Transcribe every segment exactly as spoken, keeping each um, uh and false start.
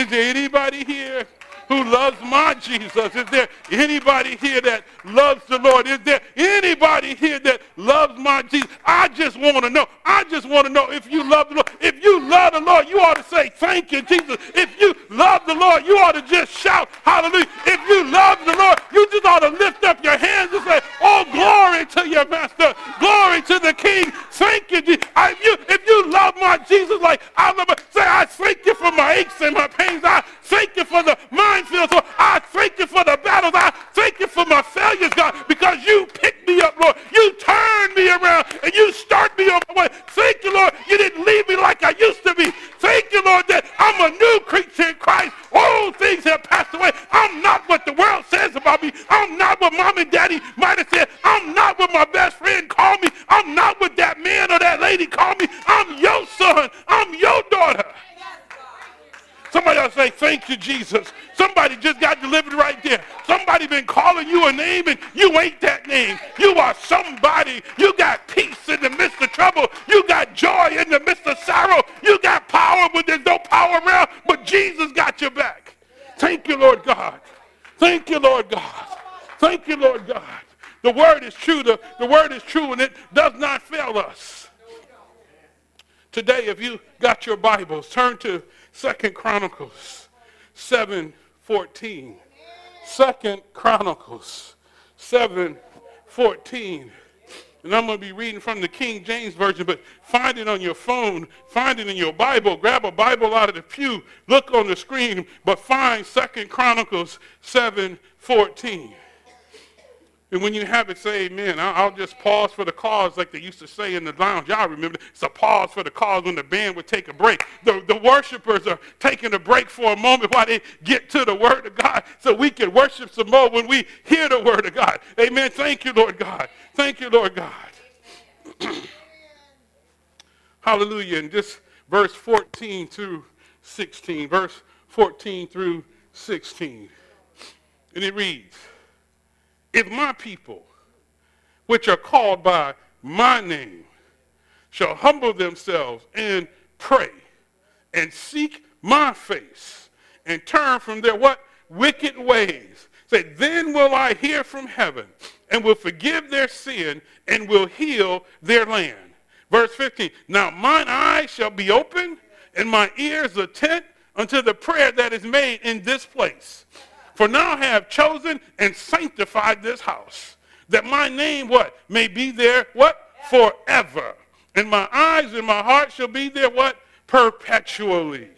Is there anybody here who loves my Jesus? Is there anybody here that loves the Lord? Is there anybody here that loves my Jesus? I just want to know. I just want to know if you love the Lord. If you love the Lord, you ought to say, thank you, Jesus. If you love the Lord, you ought to just shout, hallelujah. If you love the Lord, you just ought to lift up your hands and say, oh, glory to your master. Glory to the King. Thank you, Jesus. I, if, you, if you love my Jesus like I love it, say, I thank you for my aches and my pains. I thank you for the minefields. I thank you for the battles. I thank you for my failures, God, because you picked me up, Lord. You turned me around and you start me on my way. Thank you, Lord. You didn't leave me like I used to be. Thank you, Lord, that I'm a new creature in Christ. Old things have passed away. I'm not what the world says about me. I'm not what mom and daddy might have said. I'm not what my best friend called me. I'm not what that man or that lady called me. I'm your son. I'm your daughter. Somebody else say, thank you, Jesus. Somebody just got delivered right there. Somebody been calling you a name and you ain't that name. You are somebody. You got peace in the midst of trouble. You got joy in the midst of sorrow. You got power when there's no power around, but Jesus got your back. Thank you, Lord God. Thank you, Lord God. Thank you, Lord God. The word is true. The, the word is true and it does not fail us. Today, if you got your Bibles, turn to Second Chronicles seven fourteen. Second Chronicles seven fourteen. And I'm going to be reading from the King James Version, but find it on your phone, find it in your Bible, grab a Bible out of the pew, look on the screen, but find Second Chronicles seven fourteen. And when you have it, say amen. I'll just pause for the cause like they used to say in the lounge. Y'all remember, it's a pause for the cause when the band would take a break. The, the worshipers are taking a break for a moment while they get to the word of God so we can worship some more when we hear the word of God. Amen. Thank you, Lord God. Thank you, Lord God. Hallelujah. And just verse fourteen through sixteen. Verse fourteen through sixteen. And it reads, if my people, which are called by my name, shall humble themselves and pray and seek my face and turn from their what? Wicked ways. Say, then will I hear from heaven and will forgive their sin and will heal their land. Verse fifteen, now mine eyes shall be open and my ears attent unto the prayer that is made in this place. For now I have chosen and sanctified this house, that my name, what? May be there, what? Forever. And my eyes and my heart shall be there, what? Perpetually.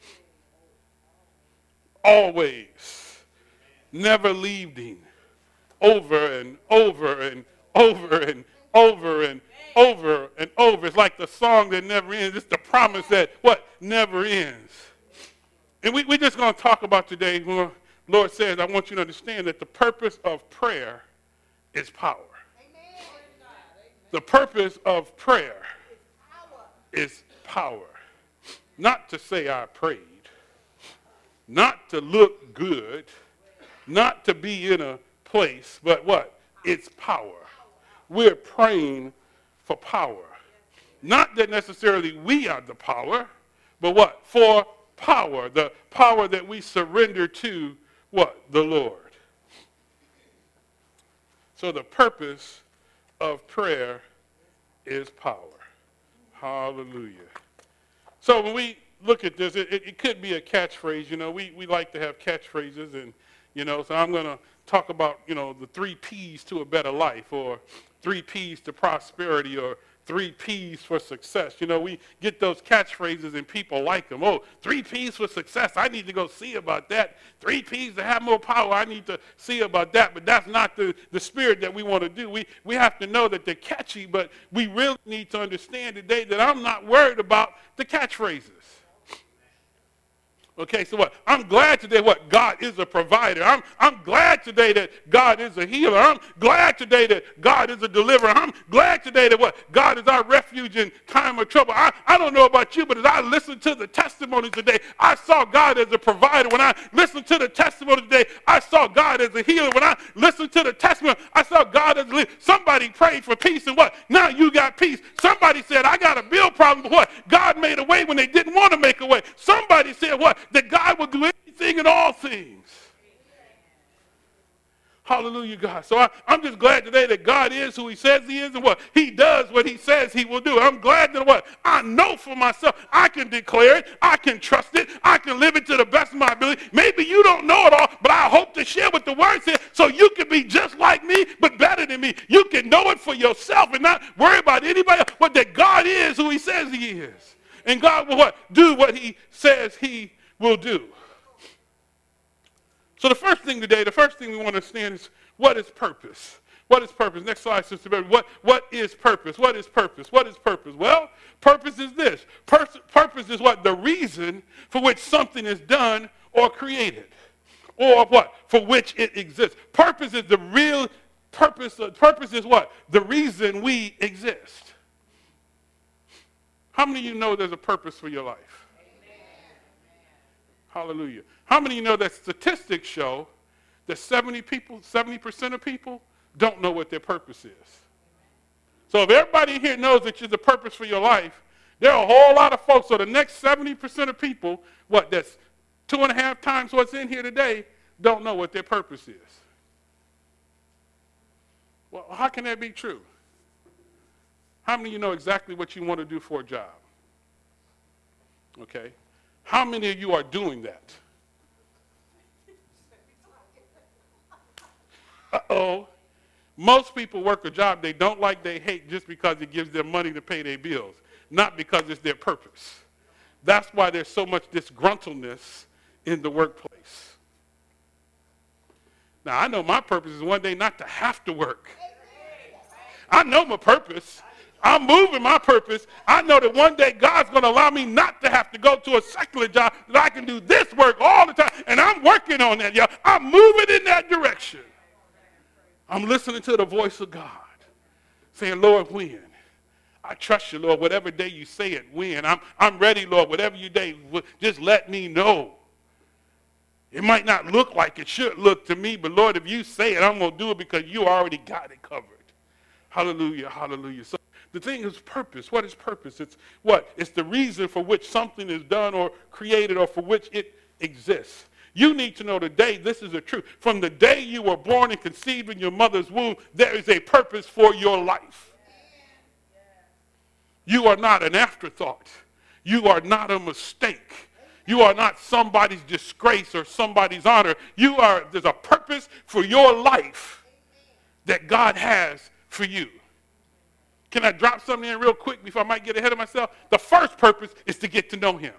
Always. Never leaving. Over and over and over and over and over and over. It's like the song that never ends. It's the promise that, what? Never ends. And we, we're just going to talk about today, well, Lord says, I want you to understand that the purpose of prayer is power. Amen. The purpose of prayer is power. Not to say I prayed, not to look good, not to be in a place, but what? It's power. We're praying for power. Not that necessarily we are the power, but what? For power. The power that we surrender to what? The Lord. So the purpose of prayer is power. Hallelujah. So when we look at this, it, it, it could be a catchphrase. You know, we, we like to have catchphrases, and, you know, so I'm going to talk about, you know, the three P's to a better life, or three P's to prosperity, or three P's for success. You know, we get those catchphrases and people like them. Oh, three P's for success. I need to go see about that. Three P's to have more power. I need to see about that. But that's not the, the spirit that we want to do. We, we have to know that they're catchy, but we really need to understand today that I'm not worried about the catchphrases. Okay, so what? I'm glad today what? God is a provider. I'm, I'm glad today that God is a healer. I'm glad today that God is a deliverer. I'm glad today that what? God is our refuge in time of trouble. I, I don't know about you, but as I listened to the testimony today, I saw God as a provider. When I listened to the testimony today, I saw God as a healer. When I listened to the testimony, I saw God as a leader. Somebody prayed for peace, and what? Now you got peace. Somebody said, I got a bill problem, but what? God made a way when they didn't want to make a way. Somebody said, what? that God will do anything and all things. Hallelujah, God. So I, I'm just glad today that God is who he says he is and what? He does what he says he will do. I'm glad that what? I know for myself. I can declare it. I can trust it. I can live it to the best of my ability. Maybe you don't know it all, but I hope to share what the word says so you can be just like me, but better than me. You can know it for yourself and not worry about anybody else. But that God is who he says he is. And God will what? Do what he says he will do. So the first thing today, the first thing we want to understand is what is purpose? What is purpose? Next slide, Sister Baby. What, what is purpose? What is purpose? What is purpose? Well, purpose is this. Pur- purpose is what? The reason for which something is done or created. Or what? For which it exists. Purpose is the real purpose. Uh, purpose is what? The reason we exist. How many of you know there's a purpose for your life? Amen. Hallelujah. How many of you know that statistics show that seventy people, seventy percent of people don't know what their purpose is? So if everybody here knows that you're the purpose for your life, there are a whole lot of folks. So the next seventy percent of people, what, that's two and a half times what's in here today, don't know what their purpose is. Well, how can that be true? How many of you know exactly what you want to do for a job? Okay. How many of you are doing that? Uh-oh. Most people work a job they don't like, they hate just because it gives them money to pay their bills, not because it's their purpose. That's why there's so much disgruntledness in the workplace. Now, I know my purpose is one day not to have to work. I know my purpose. I'm moving my purpose. I know that one day God's going to allow me not to have to go to a secular job, that I can do this work all the time, and I'm working on that, y'all. I'm moving in that direction. I'm listening to the voice of God, saying, Lord, when? I trust you, Lord, whatever day you say it, when? I'm, I'm ready, Lord, whatever you day, just let me know. It might not look like it should look to me, but Lord, if you say it, I'm going to do it because you already got it covered. Hallelujah, hallelujah. So the thing is purpose. What is purpose? It's what? It's the reason for which something is done or created or for which it exists. You need to know today, this is the truth. From the day you were born and conceived in your mother's womb, there is a purpose for your life. You are not an afterthought. You are not a mistake. You are not somebody's disgrace or somebody's honor. You are, there's a purpose for your life that God has for you. Can I drop something in real quick before I might get ahead of myself? The first purpose is to get to know him.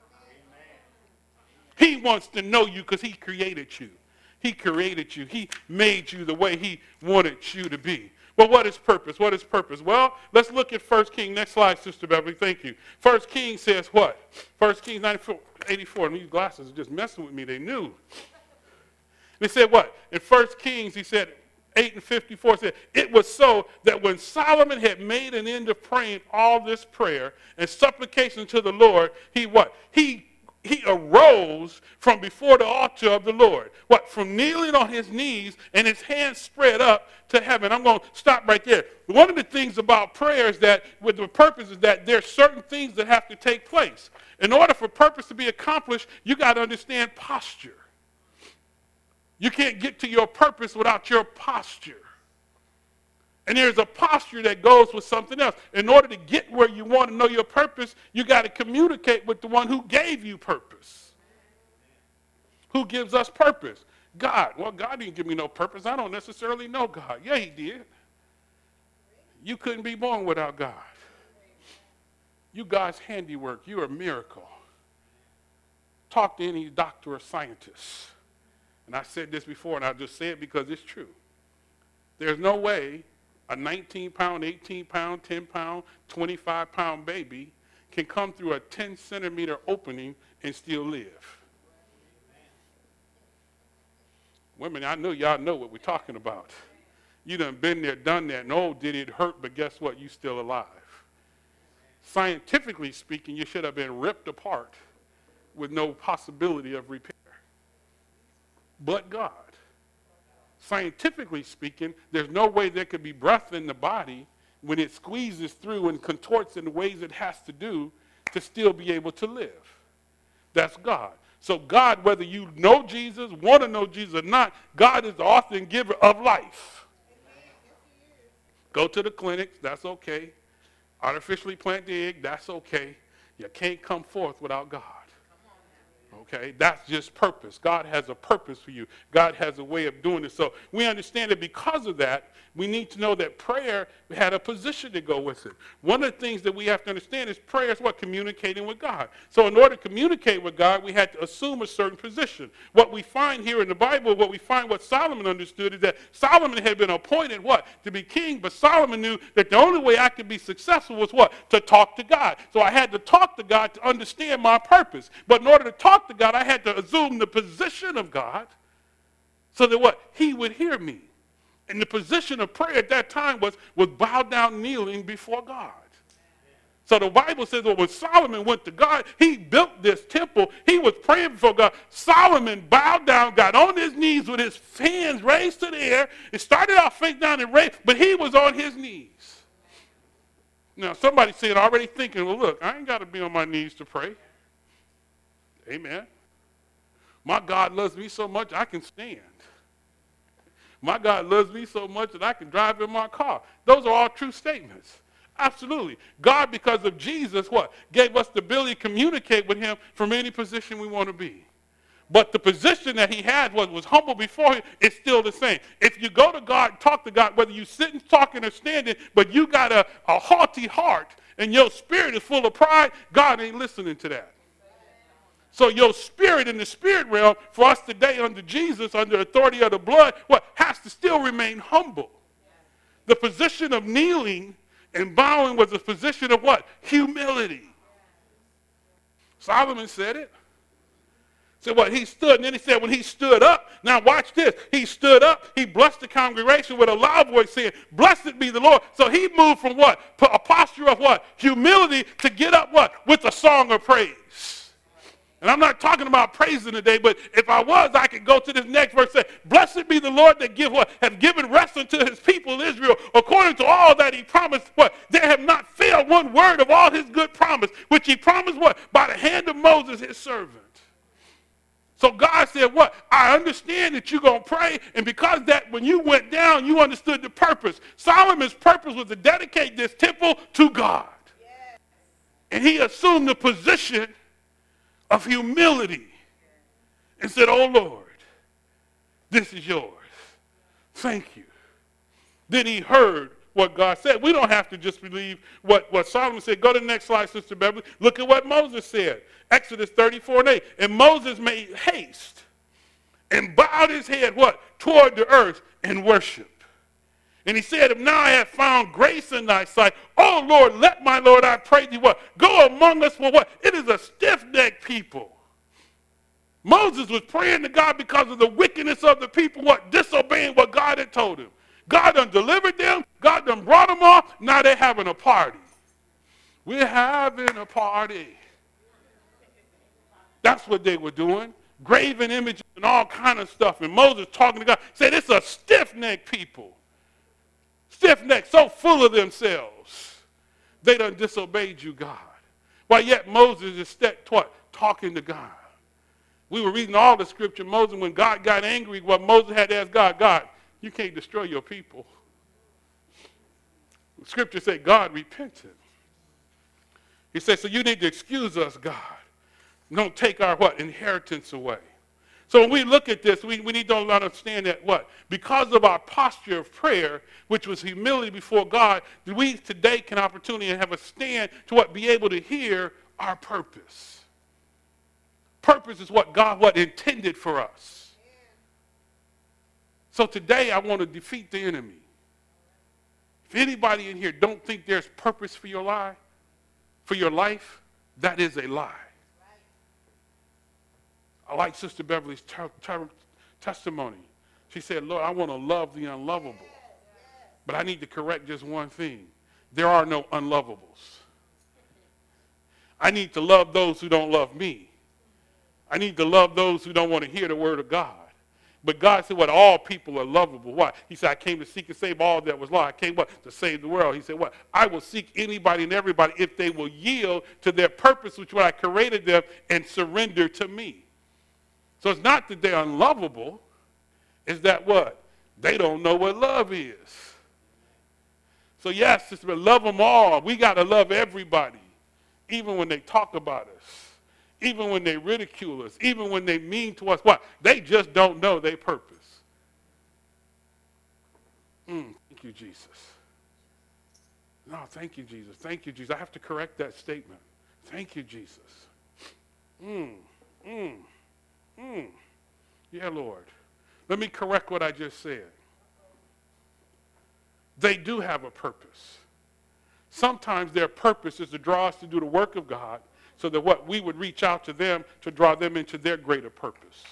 He wants to know you because he created you. He created you. He made you the way he wanted you to be. But what is purpose? What is purpose? Well, let's look at First Kings. Next slide, Sister Beverly. Thank you. First Kings says what? First Kings eighty-four. And these glasses are just messing with me. They knew. They said what? In First Kings, he said, eight and fifty-four said, it was so that when Solomon had made an end of praying all this prayer and supplication to the Lord, he what? He He arose from before the altar of the Lord. What? From kneeling on his knees and his hands spread up to heaven. I'm going to stop right there. One of the things about prayer is that, with the purpose, is that there's certain things that have to take place. In order for purpose to be accomplished, you got to understand posture. You can't get to your purpose without your posture. And there's a posture that goes with something else. In order to get where you want to know your purpose, you got to communicate with the one who gave you purpose. Who gives us purpose? God. Well, God didn't give me no purpose. I don't necessarily know God. Yeah, he did. You couldn't be born without God. You God's handiwork. You're a miracle. Talk to any doctor or scientist. And I said this before, and I'll just say it because it's true. There's no way a nineteen pound, eighteen pound, ten pound, twenty-five pound baby can come through a ten centimeter opening and still live. Women, I know y'all know what we're talking about. You done been there, done that, and oh, did it hurt, but guess what? You still alive. Scientifically speaking, you should have been ripped apart with no possibility of repair. But God. Scientifically speaking, there's no way there could be breath in the body when it squeezes through and contorts in the ways it has to do to still be able to live. That's God. So God, whether you know Jesus, want to know Jesus or not, God is the author and giver of life. Go to the clinics, that's okay. Artificially plant the egg, that's okay. You can't come forth without God. Okay, that's just purpose. God has a purpose for you. God has a way of doing it. So we understand that because of that, we need to know that prayer had a position to go with it. One of the things that we have to understand is prayer is what? Communicating with God. So in order to communicate with God, we had to assume a certain position. What we find here in the Bible, what we find what Solomon understood is that Solomon had been appointed what? To be king, but Solomon knew that the only way I could be successful was what? To talk to God. So I had to talk to God to understand my purpose. But in order to talk to God, I had to assume the position of God so that what? He would hear me. And the position of prayer at that time was, was bow down kneeling before God. So the Bible says that when Solomon went to God, he built this temple. He was praying before God. Solomon bowed down, got on his knees with his hands raised to the air. It started out face down and raised, but he was on his knees. Now somebody said, already thinking, well, look, I ain't got to be on my knees to pray. Amen. My God loves me so much I can stand. My God loves me so much that I can drive in my car. Those are all true statements. Absolutely. God, because of Jesus, what? Gave us the ability to communicate with him from any position we want to be. But the position that he had was, was humble before him. It's still the same. If you go to God, talk to God, whether you sitting, talking, or standing, but you got a, a haughty heart and your spirit is full of pride, God ain't listening to that. So your spirit in the spirit realm, for us today under Jesus, under authority of the blood, what? Has to still remain humble. The position of kneeling and bowing was a position of what? Humility. Solomon said it. So what? He stood, and then he said when he stood up, now watch this. He stood up, he blessed the congregation with a loud voice saying, blessed be the Lord. So he moved from what? A posture of what? Humility to get up what? With a song of praise. And I'm not talking about praising today, but if I was, I could go to this next verse and say, blessed be the Lord that give what? Have given rest unto his people Israel, according to all that he promised. What? They have not failed one word of all his good promise, which he promised what? By the hand of Moses, his servant. So God said what? I understand that you're going to pray, and because that when you went down, you understood the purpose. Solomon's purpose was to dedicate this temple to God. Yes. And he assumed the position of humility and said, oh Lord, this is yours. Thank you. Then he heard what God said. We don't have to just believe what, what Solomon said. Go to the next slide, Sister Beverly. Look at what Moses said. Exodus thirty-four and eight. And Moses made haste and bowed his head, what? Toward the earth and worshiped. And he said, if now I have found grace in thy sight, oh Lord, let my Lord, I pray thee, what? Go among us for what? It is a stiff-necked people. Moses was praying to God because of the wickedness of the people, what? Disobeying what God had told him. God done delivered them. God done brought them off. Now they're having a party. We're having a party. That's what they were doing. Graven images and all kind of stuff. And Moses talking to God said, it's a stiff-necked people. Stiff-necked, so full of themselves. They done disobeyed you, God. While yet Moses is st- what? Talking to God. We were reading all the scripture. Moses, when God got angry, what Moses had to ask God, God, you can't destroy your people. The scripture said God repented. He said, so you need to excuse us, God. Don't take our what? Inheritance away. So when we look at this, we, we need to understand that what? Because of our posture of prayer, which was humility before God, we today can opportunity and have a stand to what? Be able to hear our purpose. Purpose is what God what intended for us. So today I want to defeat the enemy. If anybody in here don't think there's purpose for your life, for your life, that is a lie. I like Sister Beverly's ter- ter- testimony. She said, Lord, I want to love the unlovable. But I need to correct just one thing. There are no unlovables. I need to love those who don't love me. I need to love those who don't want to hear the word of God. But God said, what? All people are lovable. Why? He said, I came to seek and save all that was lost. I came, what? To save the world. He said, what? I will seek anybody and everybody if they will yield to their purpose, which what I created them, and surrender to me. So it's not that they're unlovable. It's that what? They don't know what love is. So yes, it's to love them all. We got to love everybody, even when they talk about us, even when they ridicule us, even when they mean to us. What? They just don't know their purpose. Mm, thank you, Jesus. No, thank you, Jesus. Thank you, Jesus. I have to correct that statement. Thank you, Jesus. Mm, mm, mm. Yeah, Lord. Let me correct what I just said. They do have a purpose. Sometimes their purpose is to draw us to do the work of God so that what we would reach out to them to draw them into their greater purpose.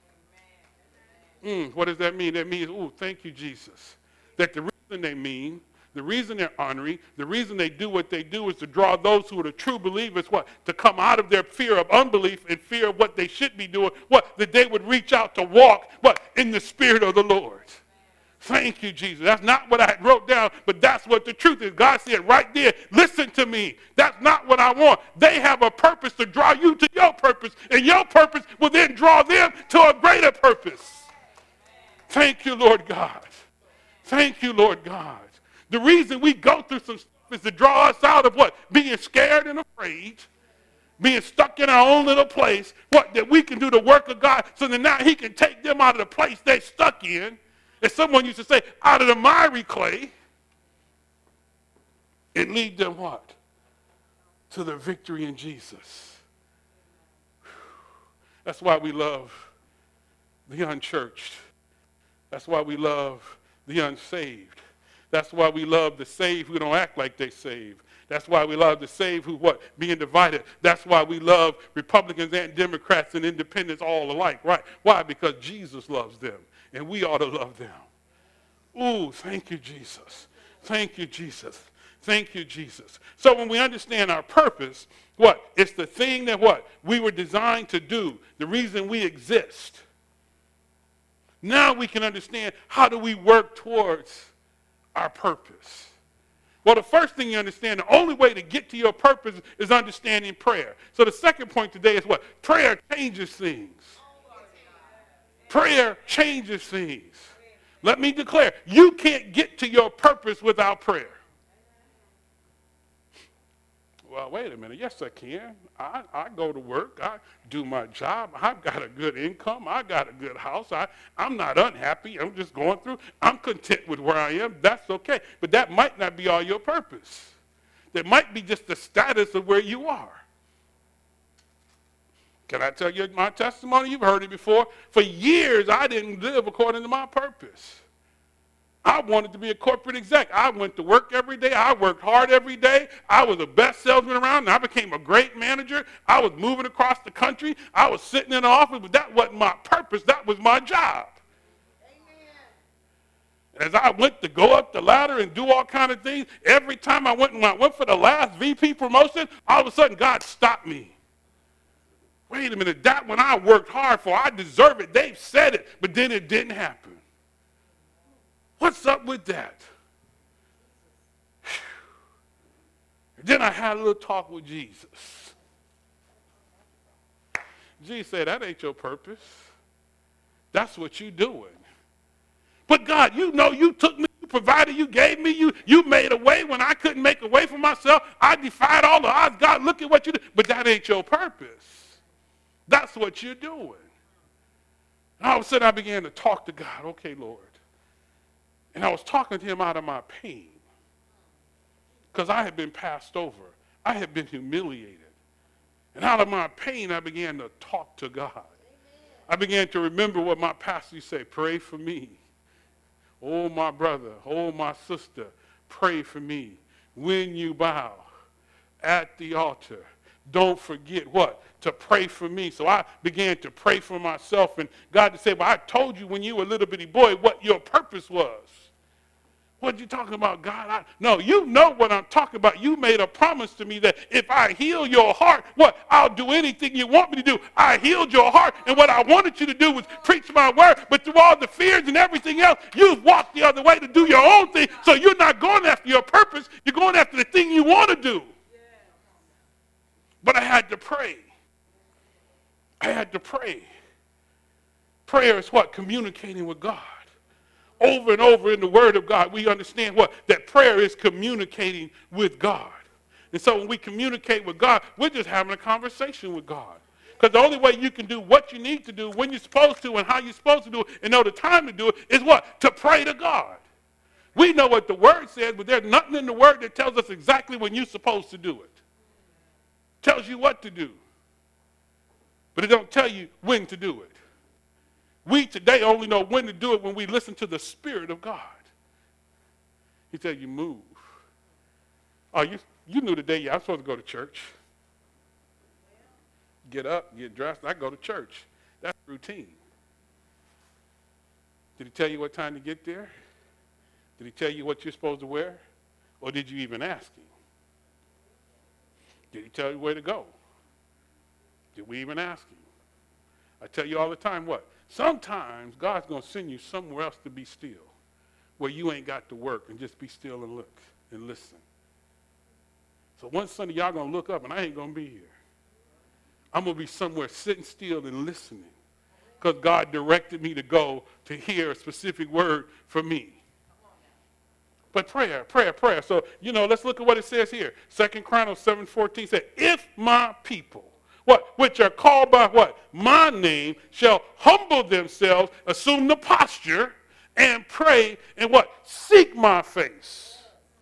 Mm, what does that mean? That means, oh, thank you, Jesus. That the reason they mean, the reason they're honoring, the reason they do what they do is to draw those who are the true believers, what? To come out of their fear of unbelief and fear of what they should be doing, what? That they would reach out to walk, what? In the Spirit of the Lord. Thank you, Jesus. That's not what I wrote down, but that's what the truth is. God said right there, listen to me. That's not what I want. They have a purpose to draw you to your purpose, and your purpose will then draw them to a greater purpose. Thank you, Lord God. Thank you, Lord God. The reason we go through some stuff is to draw us out of what? Being scared and afraid, being stuck in our own little place, what? That we can do the work of God so that now he can take them out of the place they're stuck in. As someone used to say, out of the miry clay, and lead them what? To the victory in Jesus. That's why we love the unchurched. That's why we love the unsaved. That's why we love the saved who don't act like they saved. That's why we love the saved who what? Being divided. That's why we love Republicans and Democrats and independents all alike, right? Why? Because Jesus loves them. And we ought to love them. Ooh, thank you, Jesus. Thank you, Jesus. Thank you, Jesus. So when we understand our purpose, what? It's the thing that what? We were designed to do. The reason we exist. Now we can understand how do we work towards our purpose. Well, the first thing you understand, the only way to get to your purpose is understanding prayer. So the second point today is what? Prayer changes things. Prayer changes things. Let me declare, you can't get to your purpose without prayer. Well, wait a minute. Yes, I can. I, I go to work. I do my job. I've got a good income. I got a good house. I, I'm not unhappy. I'm just going through. I'm content with where I am. That's okay. But that might not be all your purpose. That might be just the status of where you are. Can I tell you my testimony? You've heard it before. For years, I didn't live according to my purpose. I wanted to be a corporate exec. I went to work every day. I worked hard every day. I was the best salesman around, and I became a great manager. I was moving across the country. I was sitting in the office, but that wasn't my purpose. That was my job. Amen. As I went to go up the ladder and do all kind of things, every time I went, when I went for the last V P promotion, all of a sudden God stopped me. Wait a minute, that one I worked hard for, I deserve it. They've said it, but then it didn't happen. What's up with that? Then I had a little talk with Jesus. Jesus said, that ain't your purpose. That's what you're doing. But God, you know you took me, you provided, you gave me, you, you made a way when I couldn't make a way for myself. I defied all the odds. God, look at what you did. But that ain't your purpose. That's what you're doing. And all of a sudden I began to talk to God. Okay, Lord. And I was talking to him out of my pain. Because I had been passed over. I had been humiliated. And out of my pain, I began to talk to God. Amen. I began to remember what my pastor used to say, pray for me. Oh, my brother, oh, my sister, pray for me. When you bow at the altar, don't forget what? To pray for me. So I began to pray for myself. And God said, well, I told you when you were a little bitty boy what your purpose was. What are you talking about, God? I, no, you know what I'm talking about. You made a promise to me that if I heal your heart, what? I'll do anything you want me to do. I healed your heart, and what I wanted you to do was preach my word. But through all the fears and everything else, you've walked the other way to do your own thing. So you're not going after your purpose. You're going after the thing you want to do. But I had to pray. I had to pray. Prayer is what? Communicating with God. Over and over in the Word of God, we understand what? That prayer is communicating with God. And so when we communicate with God, we're just having a conversation with God. Because the only way you can do what you need to do, when you're supposed to, and how you're supposed to do it, and know the time to do it, is what? To pray to God. We know what the Word says, but there's nothing in the Word that tells us exactly when you're supposed to do it. It tells you what to do. But it don't tell you when to do it. We today only know when to do it when we listen to the Spirit of God. He tells you move. Oh, you, you knew the day yeah, I'm supposed to go to church. Get up, get dressed, I go to church. That's routine. Did he tell you what time to get there? Did he tell you what you're supposed to wear? Or did you even ask him? Did he tell you where to go? Did we even ask him? I tell you all the time what? Sometimes God's going to send you somewhere else to be still, where you ain't got to work, and just be still and look and listen. So one Sunday y'all going to look up and I ain't going to be here. I'm going to be somewhere sitting still and listening because God directed me to go to hear a specific word from me. But prayer, prayer, prayer. So, you know, let's look at what it says here. Second Chronicles seven fourteen said, if my people, what, which are called by what? My name, shall humble themselves, assume the posture, and pray, and what? Seek my face.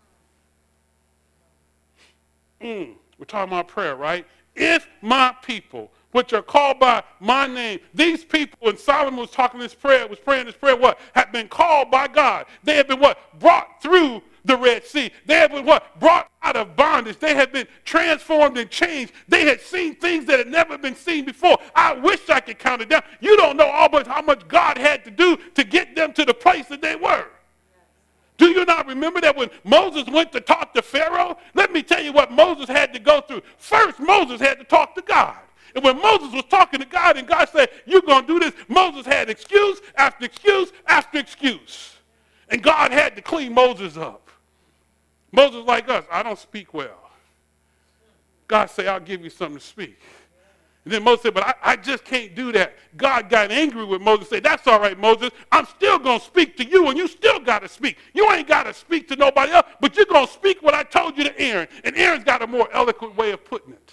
Mm, we're talking about prayer, right? If my people, which are called by my name, these people, and Solomon was talking this prayer, was praying this prayer, what? Have been called by God. They have been what? Brought through the Red Sea. They have been what? Brought out of bondage. They have been transformed and changed. They had seen things that had never been seen before. I wish I could count it down. You don't know all but how much God had to do to get them to the place that they were. Do you not remember that when Moses went to talk to Pharaoh? Let me tell you what Moses had to go through. First, Moses had to talk to God. And when Moses was talking to God and God said, you're going to do this, Moses had excuse after excuse after excuse. And God had to clean Moses up. Moses like us, I don't speak well. God said, I'll give you something to speak. And then Moses said, but I, I just can't do that. God got angry with Moses and said, that's all right, Moses. I'm still going to speak to you, and you still got to speak. You ain't got to speak to nobody else, but you're going to speak what I told you to Aaron. And Aaron's got a more eloquent way of putting it.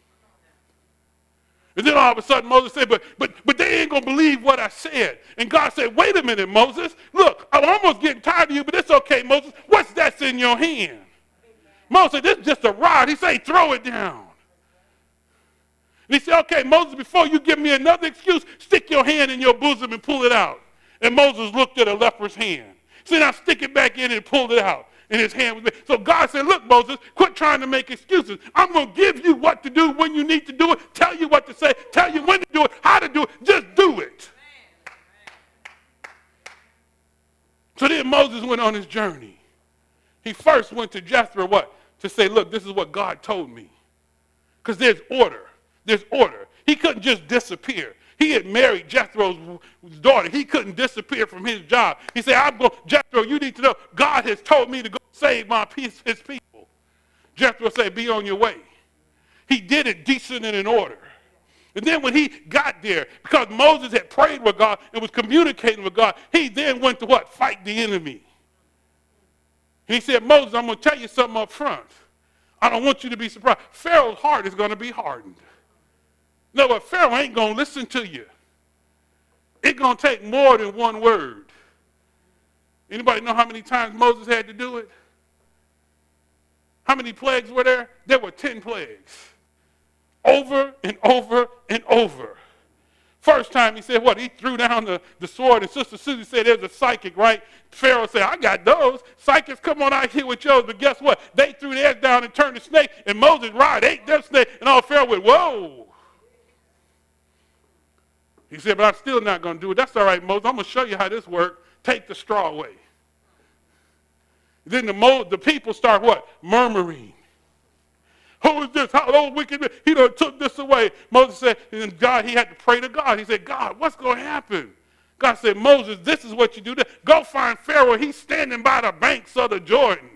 And then all of a sudden Moses said, but, but, but they ain't going to believe what I said. And God said, wait a minute, Moses. Look, I'm almost getting tired of you, but it's okay, Moses. What's that's in your hand? Moses said, this is just a rod. He said, throw it down. And he said, okay, Moses, before you give me another excuse, stick your hand in your bosom and pull it out. And Moses looked at a leper's hand. He said, now stick it back in and pulled it out. And his hand was big. So God said, look, Moses, quit trying to make excuses. I'm going to give you what to do when you need to do it, tell you what to say, tell you when to do it, how to do it. Just do it. So then Moses went on his journey. He first went to Jethro, what? To say, look, this is what God told me. Because there's order. There's order. He couldn't just disappear. He had married Jethro's daughter. He couldn't disappear from his job. He said, I'm going, Jethro, you need to know, God has told me to go save my peace, his people. Jethro said, be on your way. He did it decent and in order. And then when he got there, because Moses had prayed with God and was communicating with God, he then went to what? Fight the enemy. And he said, Moses, I'm going to tell you something up front. I don't want you to be surprised. Pharaoh's heart is going to be hardened. No, but Pharaoh ain't going to listen to you. It's going to take more than one word. Anybody know how many times Moses had to do it? How many plagues were there? There were ten plagues. Over and over and over. First time he said what? He threw down the, the sword, and Sister Susie said there's a psychic, right? Pharaoh said, I got those. Psychics, come on out here with yours. But guess what? They threw theirs down and turned the snake, and Moses' rod ate their snake, and all Pharaoh went, whoa. He said, but I'm still not going to do it. That's all right, Moses. I'm going to show you how this works. Take the straw away. Then the, Mo, the people start what? Murmuring. Who is this? How old wicked? He done took this away. Moses said, and God, he had to pray to God. He said, God, what's going to happen? God said, Moses, this is what you do. Go find Pharaoh. He's standing by the banks of the Jordan.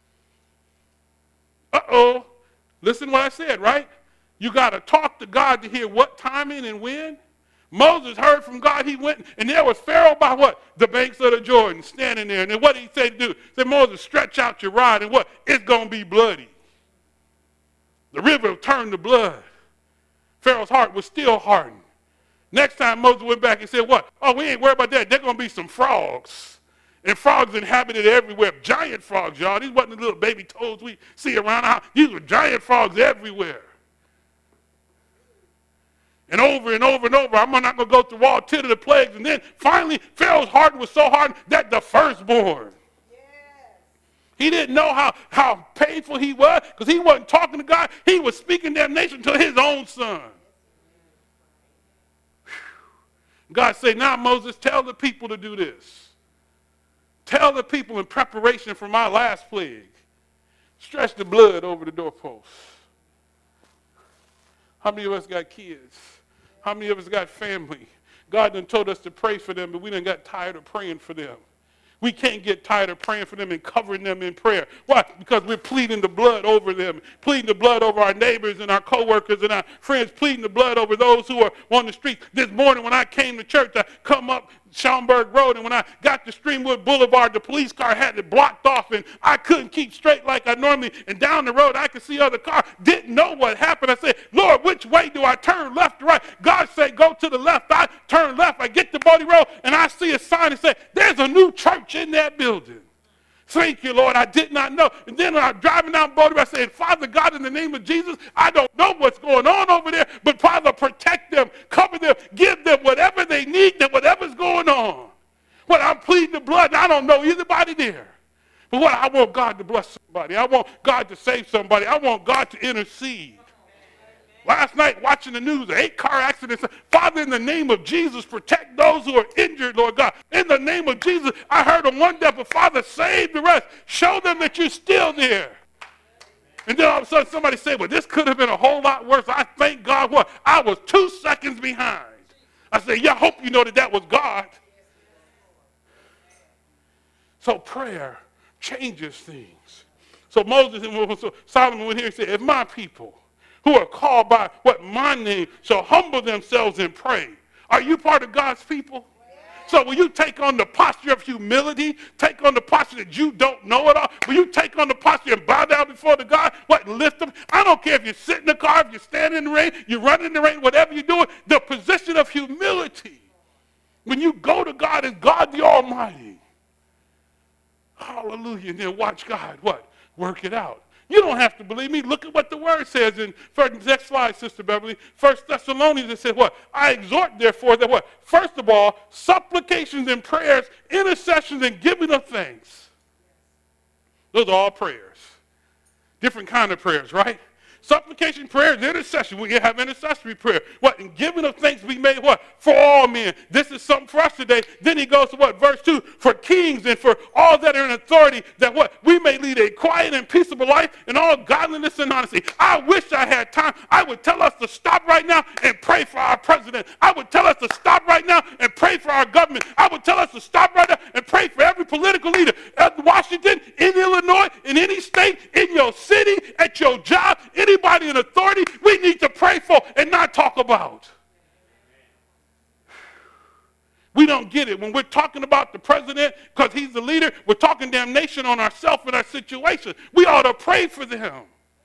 Uh-oh. Listen what I said, right? You got to talk to God to hear what timing and when. Moses heard from God. He went, and there was Pharaoh by what? The banks of the Jordan, standing there. And then what did he say to do? He said, Moses, stretch out your rod, and what? It's going to be bloody. The river turned to blood. Pharaoh's heart was still hardened. Next time Moses went back and said, what? Oh, we ain't worried about that. There's going to be some frogs. And frogs inhabited everywhere. Giant frogs, y'all. These wasn't the little baby toads we see around the house. These were giant frogs everywhere. And over and over and over, I'm not going to go through all ten of the plagues. And then finally, Pharaoh's heart was so hardened that the firstborn. Yes. He didn't know how, how painful he was because he wasn't talking to God. He was speaking damnation to his own son. Whew. God said, now Moses, tell the people to do this. Tell the people in preparation for my last plague. Stretch the blood over the doorposts. How many of us got kids? How many of us got family? God done told us to pray for them, but we done got tired of praying for them. We can't get tired of praying for them and covering them in prayer. Why? Because we're pleading the blood over them, pleading the blood over our neighbors and our coworkers and our friends, pleading the blood over those who are on the street. This morning when I came to church, I come up Schaumburg Road, and when I got to Streamwood Boulevard, the police car had it blocked off, and I couldn't keep straight like I normally, and down the road, I could see other cars. Didn't know what happened. I said, Lord, which way do I turn, left or right? God said, go to the left. I turn left. I get to Bodie Road, and I see a sign that said, there's a new church in that building. Thank you, Lord. I did not know. And then when I'm driving down Bodie, I said, Father God, in the name of Jesus, I don't know what's going on over there, but Father, protect them, cover them, give them whatever they need, and whatever's going on. What I'm pleading the blood, and I don't know anybody there. But what I want God to bless somebody. I want God to save somebody. I want God to intercede. Last night, watching the news, eight car accidents. Father, in the name of Jesus, protect those who are injured, Lord God. In the name of Jesus, I heard on one day, but Father, save the rest. Show them that you're still there. And then all of a sudden, somebody said, well, this could have been a whole lot worse. I thank God what? I was two seconds behind. I said, yeah, I hope you know that that was God. So prayer changes things. So Moses and so Solomon went here and said, if my people who are called by what my name shall humble themselves and pray. Are you part of God's people? So will you take on the posture of humility, take on the posture that you don't know it all? Will you take on the posture and bow down before the God? What, lift them? I don't care if you sit in the car, if you stand in the rain, you run in the rain, whatever you're doing, the position of humility. When you go to God as God the Almighty. Hallelujah. And then watch God, what? Work it out. You don't have to believe me. Look at what the word says in first, next slide, Sister Beverly. First Thessalonians, it says what? I exhort, therefore, that what? First of all, supplications and prayers, intercessions and giving of thanks. Those are all prayers. Different kind of prayers, right? Supplication, prayers, intercession. We can have intercessory prayer. What? And giving of thanks be made what? For all men. This is something for us today. Then he goes to what? Verse two. For kings and for all that are in authority, that what? We may lead a quiet and peaceable life in all godliness and honesty. I wish I had time. I would tell us to stop right now and pray for our president. I would tell us to stop right now and pray for our government. I would tell us to stop right now and pray for every political leader at Washington, in Illinois, in any state, in your city, at your job, any Anybody in authority, we need to pray for and not talk about. We don't get it. When we're talking about the president because he's the leader, we're talking damnation on ourselves and our situation. We ought to pray for them.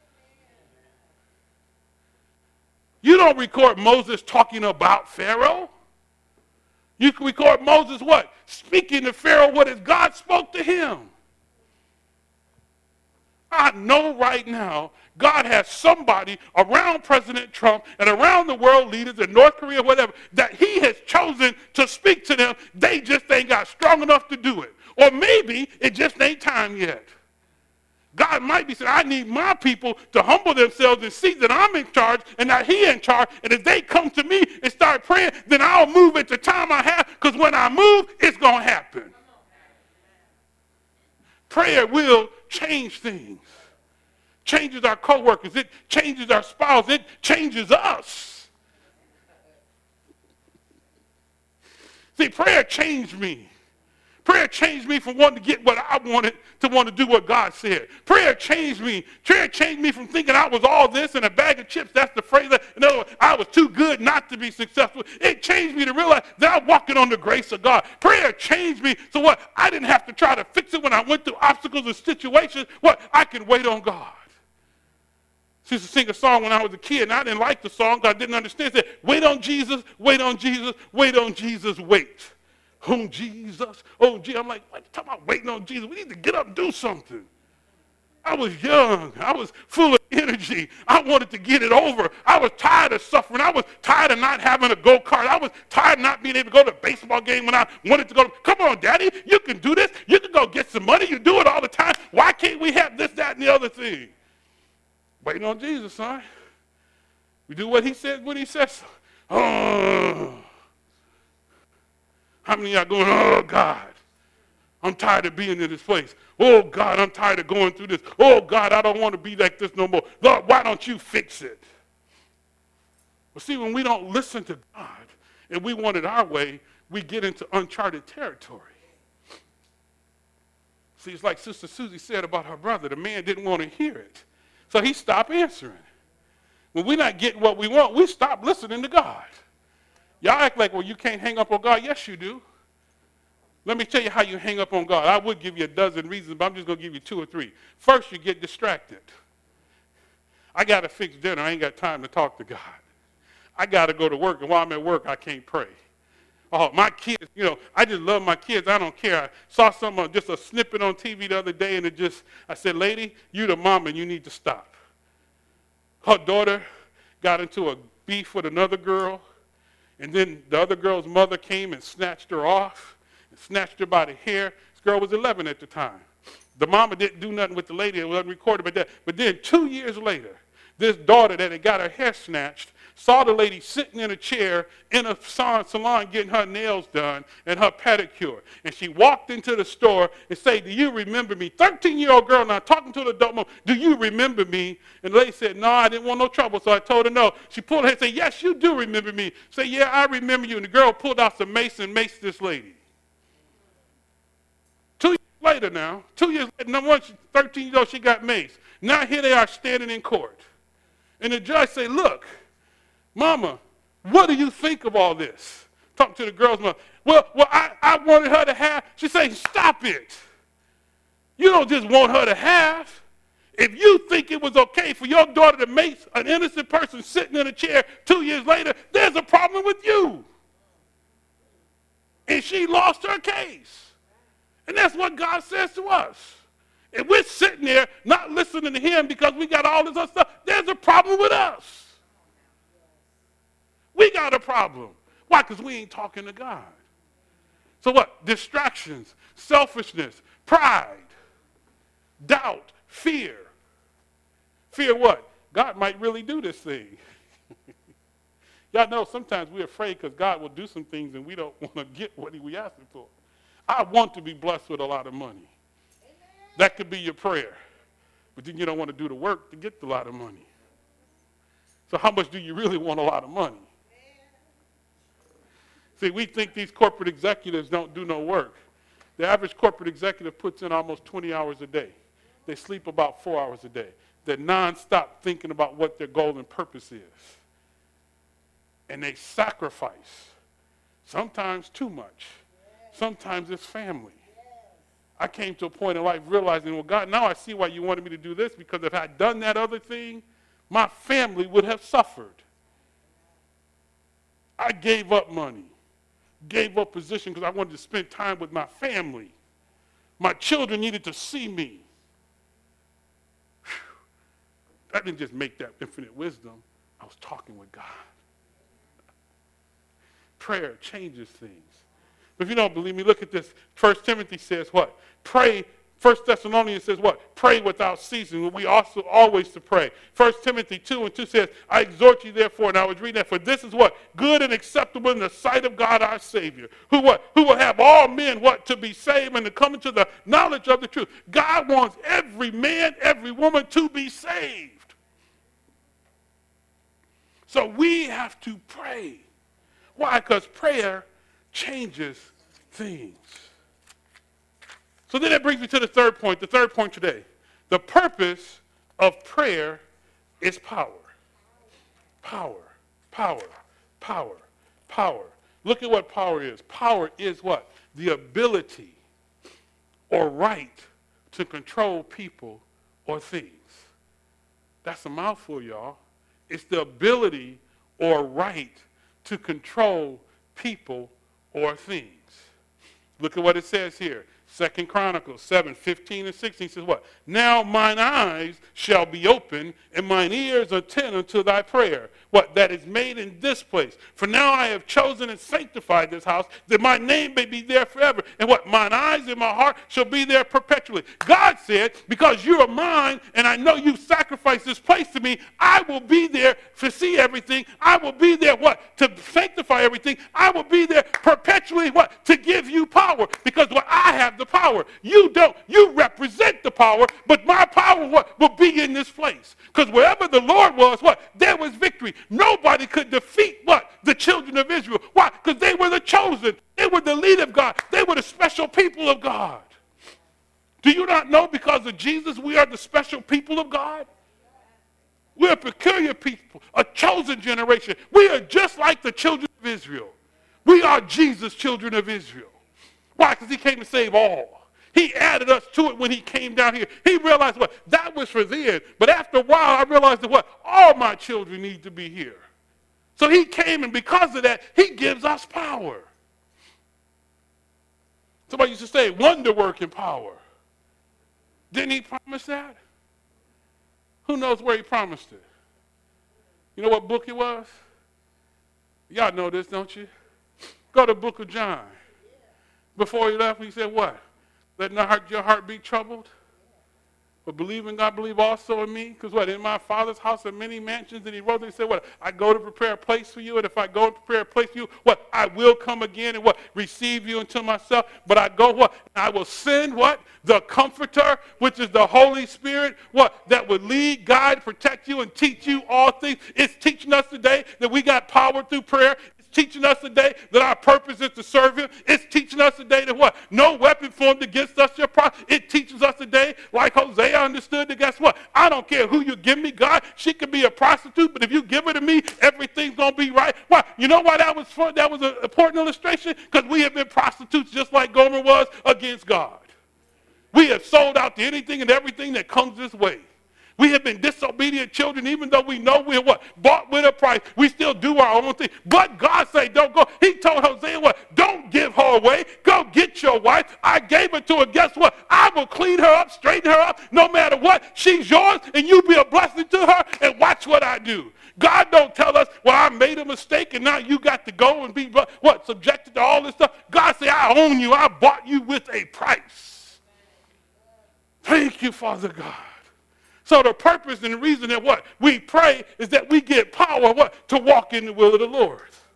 You don't record Moses talking about Pharaoh. You can record Moses what? Speaking to Pharaoh what as God spoke to him. I know right now God has somebody around President Trump and around the world leaders in North Korea, whatever, that he has chosen to speak to them. They just ain't got strong enough to do it. Or maybe it just ain't time yet. God might be saying, I need my people to humble themselves and see that I'm in charge and that he in charge. And if they come to me and start praying, then I'll move at the time I have, because when I move, it's going to happen. Prayer will change things. Changes our coworkers. It changes our spouse. It changes us. See, prayer changed me. Prayer changed me from wanting to get what I wanted to want to do what God said. Prayer changed me. Prayer changed me from thinking I was all this and a bag of chips. That's the phrase. That, in other words, I was too good not to be successful. It changed me to realize that I'm walking on the grace of God. Prayer changed me so what? I didn't have to try to fix it when I went through obstacles and situations. What? I can wait on God. She used to sing a song when I was a kid, and I didn't like the song because I didn't understand. It said, wait on Jesus, wait on Jesus, wait on Jesus, wait. Oh, Jesus, oh, Jesus. I'm like, what are you talking about waiting on Jesus? We need to get up and do something. I was young. I was full of energy. I wanted to get it over. I was tired of suffering. I was tired of not having a go-kart. I was tired of not being able to go to a baseball game when I wanted to go. To, Come on, Daddy, you can do this. You can go get some money. You do it all the time. Why can't we have this, that, and the other thing? Waiting on Jesus, son. We do what he says when he says. Oh. How many of y'all going, oh, God, I'm tired of being in this place. Oh, God, I'm tired of going through this. Oh, God, I don't want to be like this no more. Lord, why don't you fix it? Well, see, when we don't listen to God and we want it our way, we get into uncharted territory. See, it's like Sister Susie said about her brother. The man didn't want to hear it, so he stopped answering. When we're not getting what we want, we stop listening to God. Y'all act like, well, you can't hang up on God. Yes, you do. Let me tell you how you hang up on God. I would give you a dozen reasons, but I'm just going to give you two or three. First, you get distracted. I got to fix dinner. I ain't got time to talk to God. I got to go to work, and while I'm at work, I can't pray. Oh, my kids, you know, I just love my kids. I don't care. I saw some, uh, just a snippet on T V the other day, and it just, I said, lady, you the mom, and you need to stop. Her daughter got into a beef with another girl. And then the other girl's mother came and snatched her off, and snatched her by the hair. This girl was eleven at the time. The mama didn't do nothing with the lady. It wasn't recorded, but that. But then two years later, this daughter that had got her hair snatched saw the lady sitting in a chair in a salon getting her nails done and her pedicure. And she walked into the store and said, do you remember me? thirteen-year-old girl now talking to the adult mom, do you remember me? And the lady said, no, I didn't want no trouble, so I told her no. She pulled her head and said, yes, you do remember me. Say, yeah, I remember you. And the girl pulled out some mace and maced this lady. Two years later now, two years later, number one, she's thirteen years old, she got maced. Now here they are standing in court. And the judge said, look, Mama, what do you think of all this? Talking to the girl's mother. Well, well, I, I wanted her to have. She said, stop it. You don't just want her to have. If you think it was okay for your daughter to mace an innocent person sitting in a chair two years later, there's a problem with you. And she lost her case. And that's what God says to us. And we're sitting there not listening to him because we got all this other stuff. There's a problem with us. We got a problem. Why? Because we ain't talking to God. So what? Distractions, selfishness, pride, doubt, fear. Fear what? God might really do this thing. Y'all know sometimes we're afraid because God will do some things and we don't want to get what we asking for. I want to be blessed with a lot of money. Amen. That could be your prayer. But then you don't want to do the work to get the lot of money. So how much do you really want a lot of money? See, we think these corporate executives don't do no work. The average corporate executive puts in almost twenty hours a day. They sleep about four hours a day. They're nonstop thinking about what their goal and purpose is. And they sacrifice. Sometimes too much. Sometimes it's family. I came to a point in life realizing, well, God, now I see why you wanted me to do this, because if I had done that other thing, my family would have suffered. I gave up money. Gave up position because I wanted to spend time with my family. My children needed to see me. Whew. I didn't just make that infinite wisdom. I was talking with God. Prayer changes things. But if you don't believe me, look at this. First Timothy says what? Pray. First Thessalonians says what? Pray without ceasing. We also always to pray. First Timothy two and two says, I exhort you therefore, and I was reading that, for this is what? Good and acceptable in the sight of God our Savior. Who what? Who will have all men what? To be saved and to come into the knowledge of the truth. God wants every man, every woman to be saved. So we have to pray. Why? Because prayer changes things. So then that brings me to the third point, the third point today. The purpose of prayer is power. Power, power, power, power. Look at what power is. Power is what? The ability or right to control people or things. That's a mouthful, y'all. It's the ability or right to control people or things. Look at what it says here. Second Chronicles seven, fifteen and sixteen says what? Now mine eyes shall be open, and mine ears attend unto thy prayer. What? That is made in this place. For now I have chosen and sanctified this house, that my name may be there forever. And what? Mine eyes and my heart shall be there perpetually. God said, because you are mine, and I know you sacrificed this place to me, I will be there to see everything. I will be there, what? To sanctify everything. I will be there perpetually, what? To give you power. Because what? I have the power. You don't. You represent the power, but my power what, will be in this place. Because wherever the Lord was, what? There was victory. Nobody could defeat what? The children of Israel. Why? Because they were the chosen. They were the lead of God. They were the special people of God. Do you not know because of Jesus we are the special people of God? We're a peculiar people, a chosen generation. We are just like the children of Israel. We are Jesus' children of Israel. Why? Because he came to save all. He added us to it when he came down here. He realized what? That was for then. But after a while, I realized that what? All my children need to be here. So he came, and because of that, he gives us power. Somebody used to say, wonder-working power. Didn't he promise that? Who knows where he promised it? You know what book it was? Y'all know this, don't you? Go to the book of John. Before he left, he said what? Let not your heart be troubled. But believe in God, believe also in me. Because what? In my Father's house are many mansions. And he wrote, and he said what? I go to prepare a place for you. And if I go and prepare a place for you, what? I will come again and what? Receive you unto myself. But I go what? I will send what? The Comforter, which is the Holy Spirit, what? That would lead, guide, protect you, and teach you all things. It's teaching us today that we got power through prayer. Teaching us today that our purpose is to serve him. It's teaching us today that what? No weapon formed against us shall prosper. It teaches us today, like Hosea understood, that guess what? I don't care who you give me, God. She could be a prostitute, but if you give her to me, everything's going to be right. Why? You know why that was fun? That was an important illustration? Because we have been prostitutes just like Gomer was against God. We have sold out to anything and everything that comes this way. We have been disobedient children, even though we know we're what? Bought with a price. We still do our own thing. But God say, don't go. He told Hosea what? Don't give her away. Go get your wife. I gave her to her. Guess what? I will clean her up, straighten her up, no matter what. She's yours, and you be a blessing to her, and watch what I do. God don't tell us, well, I made a mistake, and now you got to go and be, what, subjected to all this stuff. God say, I own you. I bought you with a price. Thank you, Father God. So the purpose and the reason that what we pray is that we get power what to walk in the will of the Lord.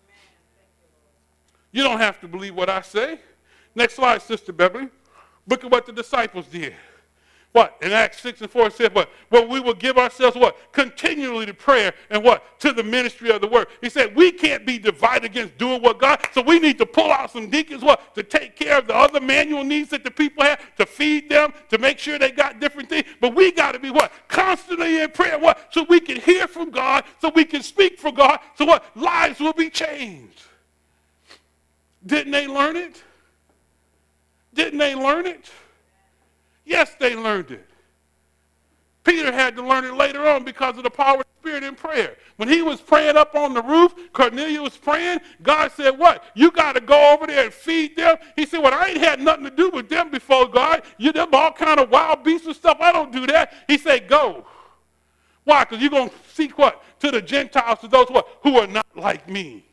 You don't have to believe what I say. Next slide, Sister Beverly. Look at what the disciples did. What? In Acts six and four it said what? Well, we will give ourselves what? Continually to prayer and what? To the ministry of the word. He said we can't be divided against doing what God, so we need to pull out some deacons what? To take care of the other manual needs that the people have, to feed them, to make sure they got different things. But we got to be what? Constantly in prayer what? So we can hear from God, so we can speak for God, so what? Lives will be changed. Didn't they learn it? Didn't they learn it? Yes, they learned it. Peter had to learn it later on because of the power of the Spirit in prayer. When he was praying up on the roof, Cornelius was praying, God said, what? You got to go over there and feed them. He said, well, I ain't had nothing to do with them before, God. You them all kind of wild beasts and stuff. I don't do that. He said, go. Why? Because you're going to seek what? To the Gentiles, to those what? Who are not like me.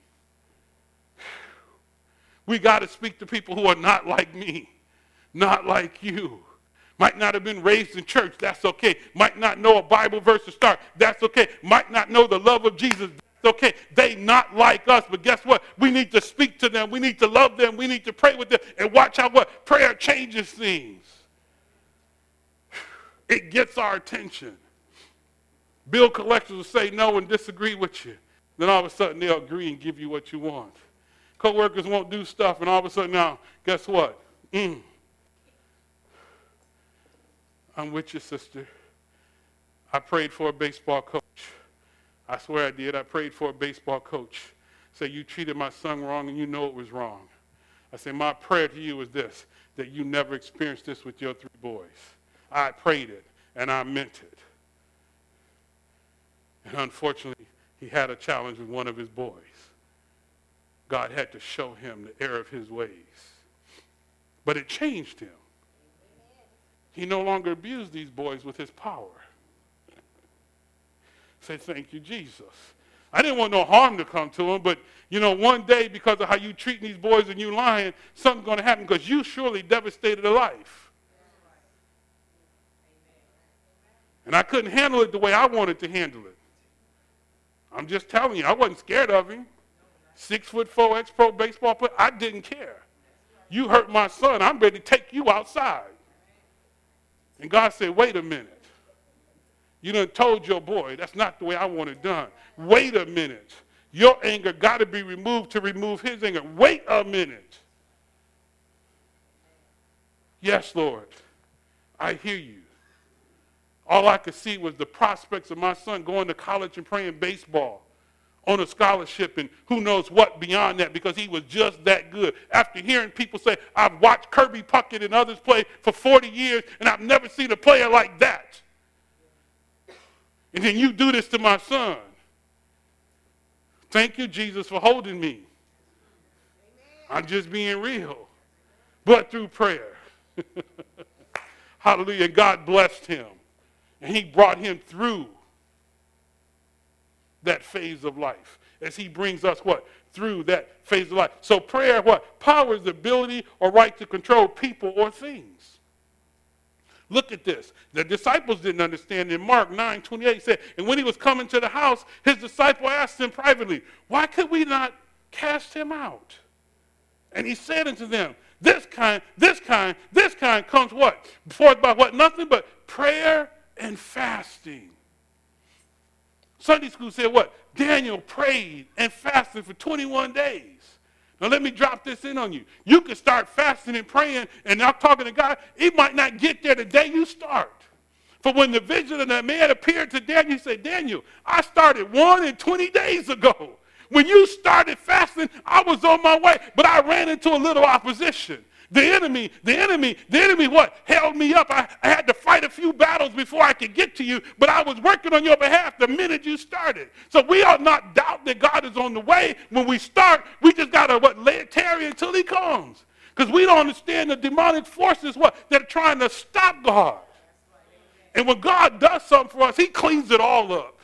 We got to speak to people who are not like me, not like you. Might not have been raised in church, that's okay. Might not know a Bible verse to start, that's okay. Might not know the love of Jesus, that's okay. They not like us, but guess what? We need to speak to them. We need to love them. We need to pray with them. And watch how what? Prayer changes things. It gets our attention. Bill collectors will say no and disagree with you. Then all of a sudden they'll agree and give you what you want. Co-workers won't do stuff, and all of a sudden now, guess what? Mm. I'm with you, sister. I prayed for a baseball coach. I swear I did. I prayed for a baseball coach. Say, you treated my son wrong and you know it was wrong. I said, my prayer to you is this, that you never experience this with your three boys. I prayed it, and I meant it. And unfortunately, he had a challenge with one of his boys. God had to show him the error of his ways. But it changed him. He no longer abused these boys with his power. Say, thank you, Jesus. I didn't want no harm to come to him, but, you know, one day, because of how you treating these boys and you lying, something's going to happen because you surely devastated a life. And I couldn't handle it the way I wanted to handle it. I'm just telling you, I wasn't scared of him. Six foot four ex-pro baseball player, I didn't care. You hurt my son, I'm ready to take you outside. And God said, wait a minute. You done told your boy, that's not the way I want it done. Wait a minute. Your anger got to be removed to remove his anger. Wait a minute. Yes, Lord, I hear you. All I could see was the prospects of my son going to college and playing baseball on a scholarship and who knows what beyond that, because he was just that good. After hearing people say, I've watched Kirby Puckett and others play for forty years and I've never seen a player like that. And then you do this to my son. Thank you, Jesus, for holding me. I'm just being real. But through prayer. Hallelujah. God blessed him. And he brought him through that phase of life. As he brings us what? Through that phase of life. So prayer, what? Power is the ability or right to control people or things. Look at this. The disciples didn't understand. In Mark nine twenty-eight, it said, and when he was coming to the house, his disciple asked him privately, why could we not cast him out? And he said unto them, this kind, this kind, this kind comes what? Forth by what? Nothing but prayer and fasting. Sunday school said what? Daniel prayed and fasted for twenty-one days. Now let me drop this in on you. You can start fasting and praying, and I'm talking to God, he might not get there the day you start. For when the vision of that man appeared to Daniel, he said, Daniel, I started one and twenty days ago. When you started fasting, I was on my way, but I ran into a little opposition. The enemy, the enemy, the enemy, what? Held me up. I, I had to fight a few battles before I could get to you, but I was working on your behalf the minute you started. So we ought not doubt that God is on the way. When we start, we just got to, what, lay it tarry until he comes. Because we don't understand the demonic forces, what, that are trying to stop God. And when God does something for us, he cleans it all up.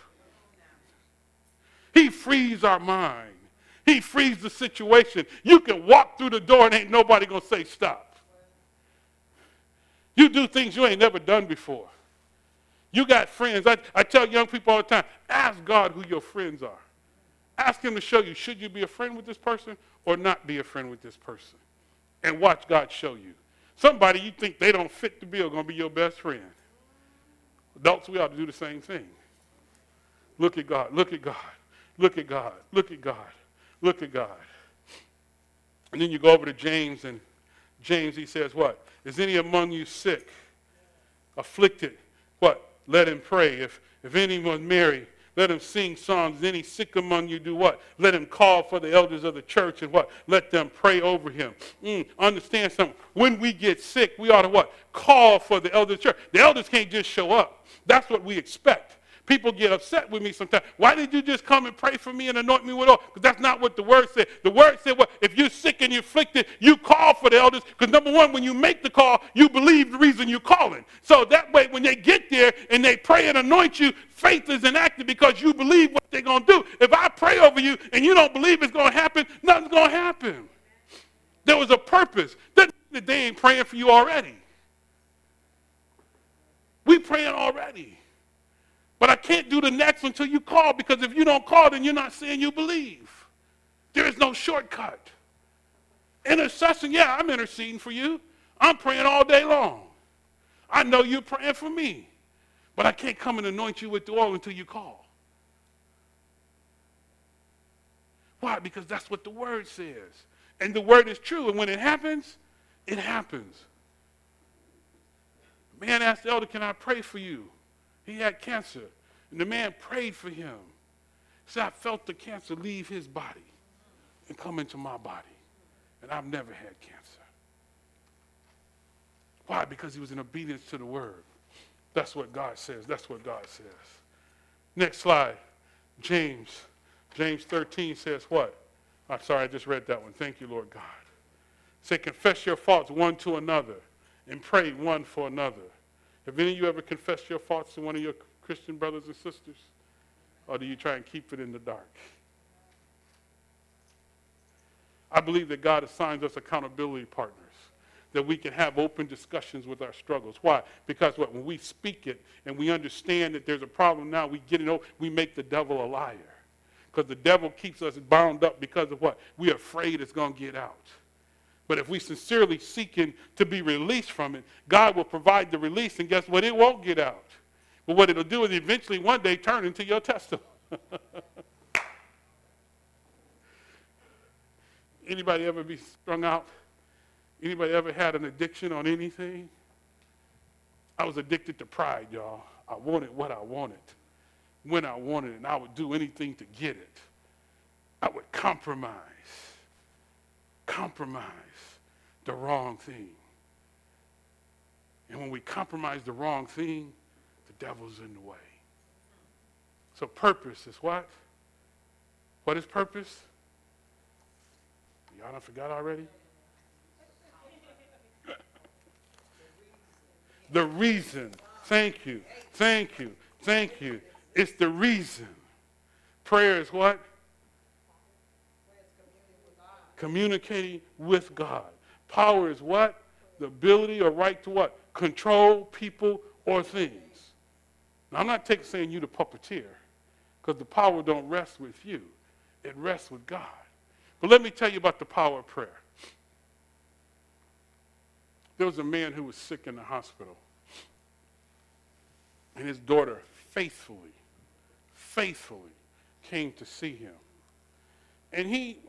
He frees our mind. He frees the situation. You can walk through the door and ain't nobody going to say stop. You do things you ain't never done before. You got friends. I, I tell young people all the time, ask God who your friends are. Ask him to show you, should you be a friend with this person or not be a friend with this person? And watch God show you. Somebody you think they don't fit the bill going to be your best friend. Adults, we ought to do the same thing. Look at God. Look at God. Look at God. Look at God. Look at God. And then you go over to James, and James, he says what? Is any among you sick, afflicted? What? Let him pray. If, if anyone married, let him sing songs. Is any sick among you, do what? Let him call for the elders of the church and what? Let them pray over him. Mm, understand something. When we get sick, we ought to what? Call for the elders of the church. The elders can't just show up. That's what we expect. People get upset with me sometimes. Why did you just come and pray for me and anoint me with oil? Because that's not what the word said. The word said, well, if you're sick and you're afflicted, you call for the elders. Because number one, when you make the call, you believe the reason you're calling. So that way, when they get there and they pray and anoint you, faith is enacted because you believe what they're going to do. If I pray over you and you don't believe it's going to happen, nothing's going to happen. There was a purpose. Doesn't mean that they ain't praying for you already. We praying already. But I can't do the next until you call, because if you don't call, then you're not saying you believe. There is no shortcut. Intercession, yeah, I'm interceding for you. I'm praying all day long. I know you're praying for me. But I can't come and anoint you with the oil until you call. Why? Because that's what the word says. And the word is true. And when it happens, it happens. Man asked the elder, can I pray for you? He had cancer. And the man prayed for him. He said, I felt the cancer leave his body and come into my body. And I've never had cancer. Why? Because he was in obedience to the word. That's what God says. That's what God says. Next slide. James. James thirteen says what? I'm sorry, I just read that one. Thank you, Lord God. Say, confess your faults one to another and pray one for another. Have any of you ever confessed your faults to one of your Christian brothers and sisters? Or do you try and keep it in the dark? I believe that God assigns us accountability partners, that we can have open discussions with our struggles. Why? Because what, when we speak it and we understand that there's a problem now, we get it over, we make the devil a liar. Because the devil keeps us bound up because of what? We're afraid it's going to get out. But if we sincerely seeking to be released from it, God will provide the release, and guess what? It won't get out. But what it'll do is eventually one day turn into your testimony. Anybody ever be strung out? Anybody ever had an addiction on anything? I was addicted to pride, y'all. I wanted what I wanted, when I wanted it, and I would do anything to get it. I would compromise, compromise the wrong thing. And when we compromise the wrong thing, the devil's in the way. So purpose is what? What is purpose? Y'all done forgot already? The reason. Thank you. Thank you. Thank you. It's the reason. Prayer is what? Communicating with God. Power is what? The ability or right to what? Control people or things. Now, I'm not taking saying you the puppeteer, because the power don't rest with you. It rests with God. But let me tell you about the power of prayer. There was a man who was sick in the hospital. And his daughter faithfully, faithfully came to see him. And he,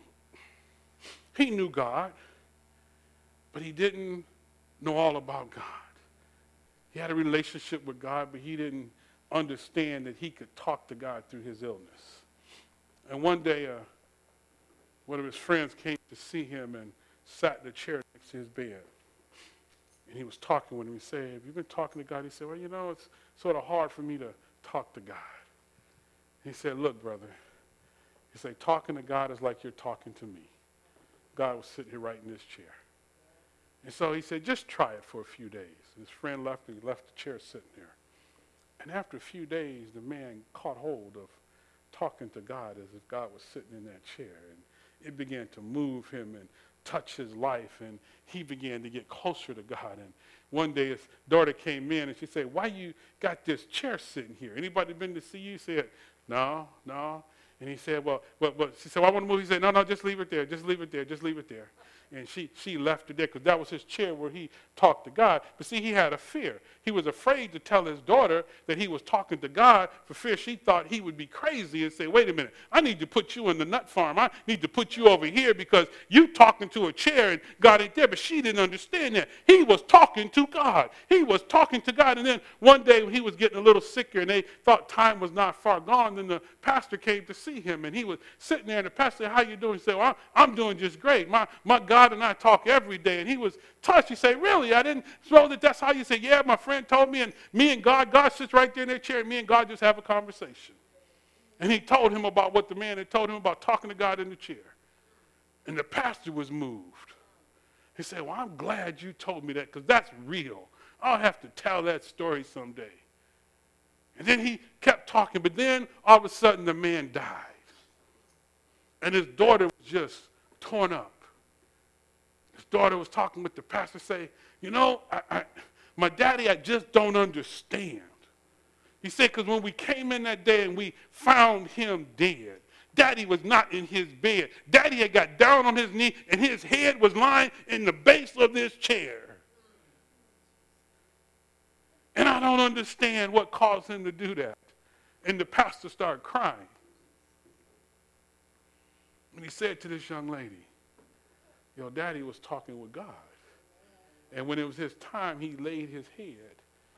he knew God, but he didn't know all about God. He had a relationship with God, but he didn't understand that he could talk to God through his illness. And one day, uh, one of his friends came to see him and sat in a chair next to his bed. And he was talking with him. He said, have you been talking to God? He said, well, you know, it's sort of hard for me to talk to God. He said, look, brother. He said, talking to God is like you're talking to me. God was sitting here right in this chair. And so he said, just try it for a few days. And his friend left, and he left the chair sitting there. And after a few days, the man caught hold of talking to God as if God was sitting in that chair. And it began to move him and touch his life, and he began to get closer to God. And one day his daughter came in and she said, why you got this chair sitting here? Anybody been to see you? He said, no, no. And he said, well, but, but she said, well, I want to move. He said, no, no, just leave it there. Just leave it there. Just leave it there. And she, she left it there because that was his chair where he talked to God. But see, he had a fear. He was afraid to tell his daughter that he was talking to God for fear she thought he would be crazy and say, wait a minute, I need to put you in the nut farm. I need to put you over here because you talking to a chair and God ain't there. But she didn't understand that. He was talking to God. He was talking to God. And then one day when he was getting a little sicker and they thought time was not far gone, then the pastor came to see him. And he was sitting there and the pastor said, how you doing? He said, well, I'm doing just great. My, my God God and I talk every day. And he was touched. He said, really? I didn't know that that's how you say, yeah, my friend told me, and me and God, God sits right there in their chair, and me and God just have a conversation. And he told him about what the man had told him about talking to God in the chair. And the pastor was moved. He said, well, I'm glad you told me that because that's real. I'll have to tell that story someday. And then he kept talking, but then all of a sudden the man died. And his daughter was just torn up. His daughter was talking with the pastor, say, you know, I, I, my daddy, I just don't understand. He said, because when we came in that day and we found him dead, Daddy was not in his bed. Daddy had got down on his knee and his head was lying in the base of this chair. And I don't understand what caused him to do that. And the pastor started crying. And he said to this young lady, your daddy was talking with God. And when it was his time, he laid his head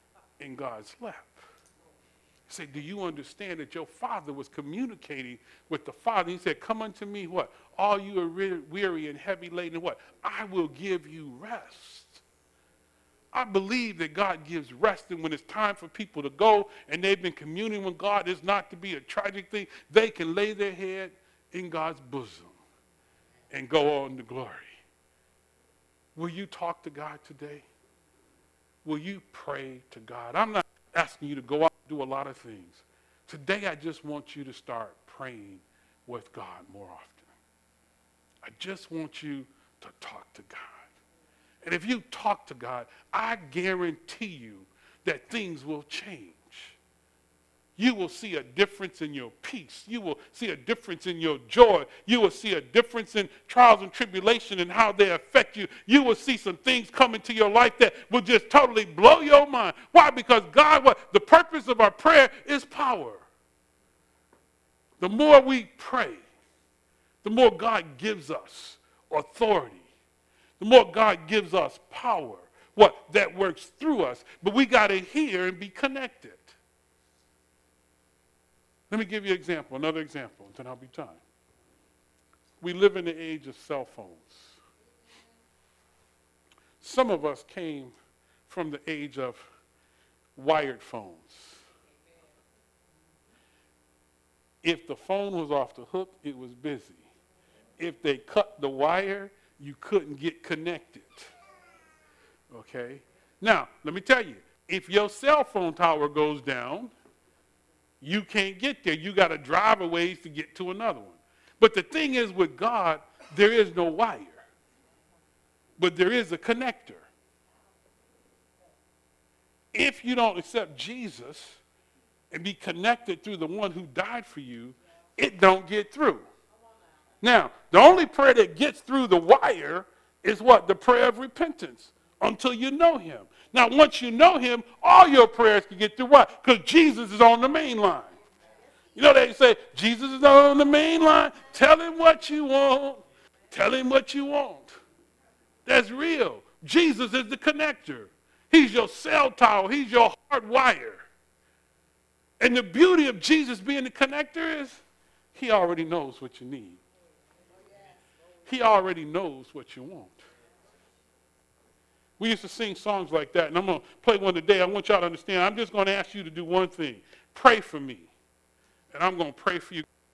in God's lap. He said, do you understand that your father was communicating with the Father? He said, come unto me, what? All you are weary and heavy laden, what? I will give you rest. I believe that God gives rest, and when it's time for people to go and they've been communing with God, it's not to be a tragic thing. They can lay their head in God's bosom and go on to glory. Will you talk to God today? Will you pray to God? I'm not asking you to go out and do a lot of things. Today, I just want you to start praying with God more often. I just want you to talk to God. And if you talk to God, I guarantee you that things will change. You will see a difference in your peace. You will see a difference in your joy. You will see a difference in trials and tribulation and how they affect you. You will see some things come into your life that will just totally blow your mind. Why? Because God, what? The purpose of our prayer is power. The more we pray, the more God gives us authority. The more God gives us power, what? That works through us. But we got to hear and be connected. Let me give you an example, another example, and then I'll be done. We live in the age of cell phones. Some of us came from the age of wired phones. If the phone was off the hook, it was busy. If they cut the wire, you couldn't get connected. Okay? Now, let me tell you, if your cell phone tower goes down, you can't get there. You got to drive a ways to get to another one. But the thing is, with God, there is no wire. But there is a connector. If you don't accept Jesus and be connected through the one who died for you, it don't get through. Now, the only prayer that gets through the wire is what? The prayer of repentance, until you know him. Now, once you know him, all your prayers can get through. Why? Because Jesus is on the main line. You know, they say, Jesus is on the main line. Tell him what you want. Tell him what you want. That's real. Jesus is the connector. He's your cell tower. He's your hard wire. And the beauty of Jesus being the connector is he already knows what you need. He already knows what you want. We used to sing songs like that, and I'm going to play one today. I want y'all to understand. I'm just going to ask you to do one thing. Pray for me. And I'm going to pray for you.